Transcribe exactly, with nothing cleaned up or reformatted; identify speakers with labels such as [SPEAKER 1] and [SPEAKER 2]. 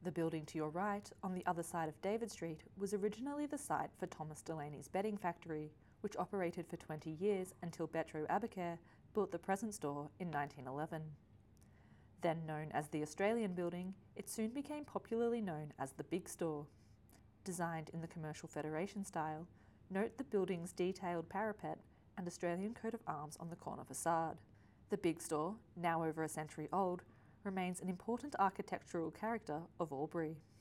[SPEAKER 1] The building to your right, on the other side of David Street, was originally the site for Thomas Delaney's bedding factory, which operated for twenty years until Betro Abacare built the present store in nineteen eleven. Then known as the Australian Building, it soon became popularly known as the Big Store. Designed in the Commercial Federation style, note the building's detailed parapet and Australian coat of arms on the corner facade. The Big Store, now over a century old, remains an important architectural character of Albury.